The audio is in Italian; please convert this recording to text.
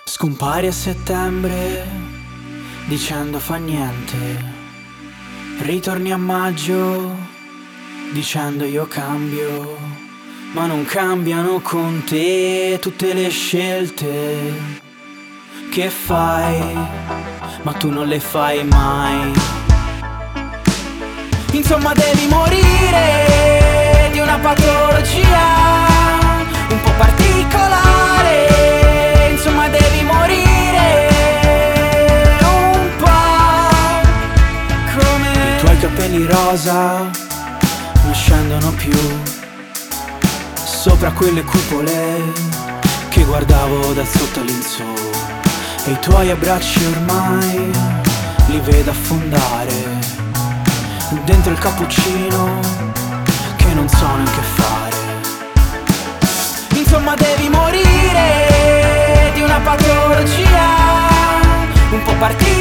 Scompari a settembre dicendo fa niente, ritorni a maggio dicendo io cambio, ma non cambiano con te tutte le scelte che fai, ma tu non le fai mai. Insomma devi morire di una patologia un po' particolare. Insomma devi morire un po' come... I tuoi capelli rosa non scendono più sopra quelle cupole che guardavo da sotto all'insù, e i tuoi abbracci ormai li vedo affondare dentro il cappuccino che non so neanche fare. Insomma devi morire di una patologia un po' particolare.